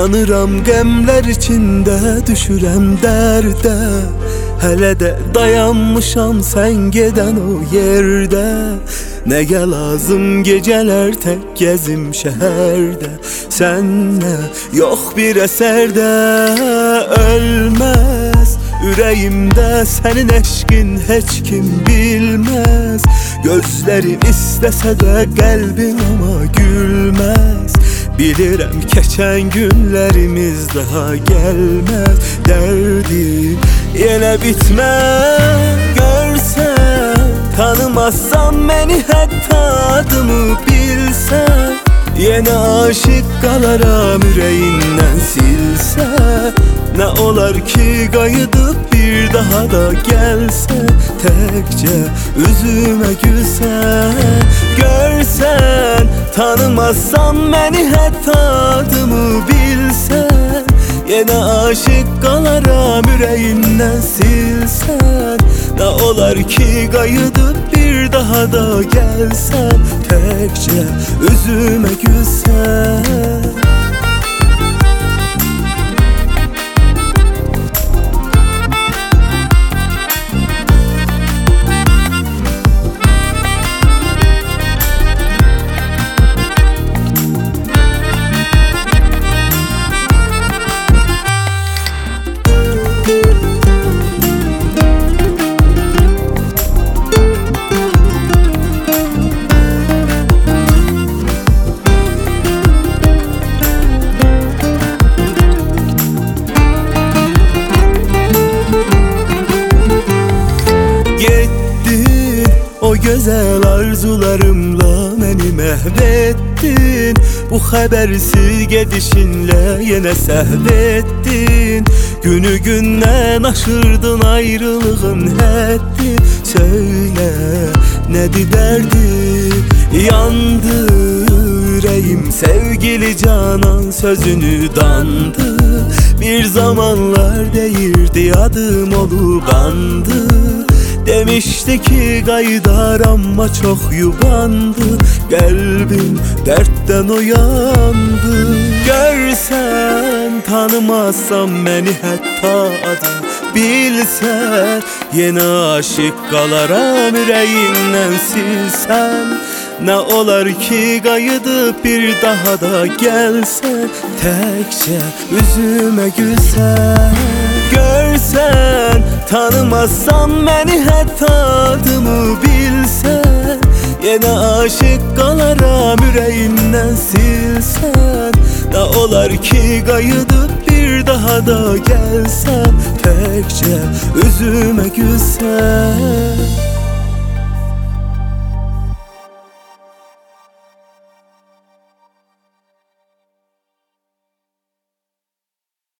Yanıram qəmlər içində, düşürəm dərdə. Hələ də dayanmışam sən gedən o yerdə. Nəyə lazım gecələr tək gəzim şəhərdə. Sənlə yox bir əsərdə ölməz ürəyimdə sənin eşqin heç kim bilməz. Gözlərim istəsə də qəlbim amma gülməz. Bilirəm keçən günlərimiz daha gəlməz. Dərdim yenə bitməz. Görsən, tanımazsan məni, hətta adımı bilsən, yenə aşıq qalaram ürəyindən silsən. Nə olar ki qayıdıb bir daha da gəlsən, təkcə üzümə gülsən. Görsən, tanımazsan məni, hətta adımı bilsən, yenə aşıq qalaram ürəyindən silsən. Nə olar ki qayıdıb bir daha da gəlsən, təkcə üzümə gülsən. O gözəl arzularımla məni məhv etdin. Bu xəbərsiz gedişinlə yenə səhv etdin. Günü gündən aşırdın ayrılığın həddi. Söylə, nədir dərdim? Yandı ürəyim sevgili canan sözünü dandı. Bir zamanlar deyirdi adım olub andı. Demişti ki qaydar amma çox yubandı. Qəlbim dərddən oyandı. Görsən, tanımazsan məni, hətta adım bilsən, yenə aşıq qalaram ürəyindən silsən. Nə olar ki qayıdıb bir daha da gəlsən, təkcə üzümə gülsən. Görsən, tanımazsan məni, hətta adımı bilsən, yenə aşıq qalaram ürəyindən silsən. Nə olar ki qayıdıb bir daha da gəlsən, təkcə üzümə gülsən.